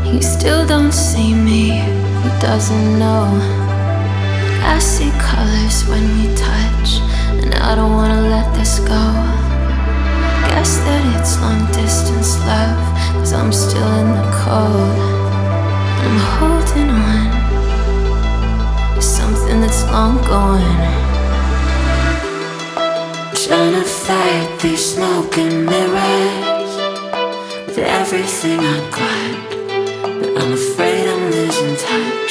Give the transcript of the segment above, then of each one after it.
He still don't see me, he doesn't know. I see colors when we touch, and I don't wanna let this go. Guess that it's long distance love, 'cause I'm still in the cold. I'm holding on to something that's long gone. Trying to fight these smoking mirrors with everything I got, but I'm afraid I'm losing touch.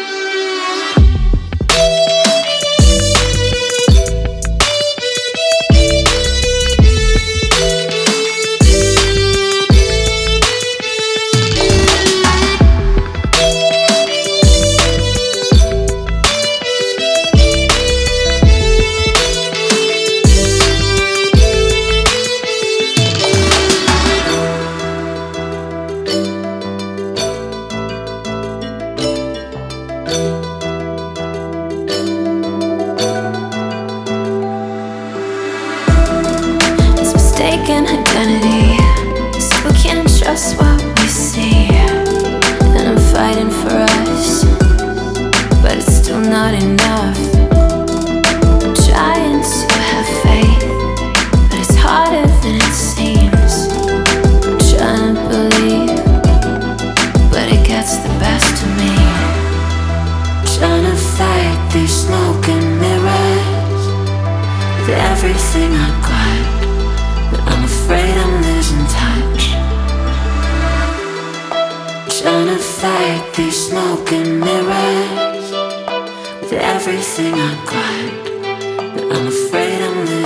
Mistaken identity, still can't trust what we see. And I'm fighting for us, but it's still not enough. I'm trying to have faith, but it's harder than it seems. I'm trying to believe, but it gets the best of me. Trying to fight these smoking mirrors with everything I got, but I'm afraid I'm losing touch. Trying to fight these smoking mirrors with everything I got, but I'm afraid I'm losing touch.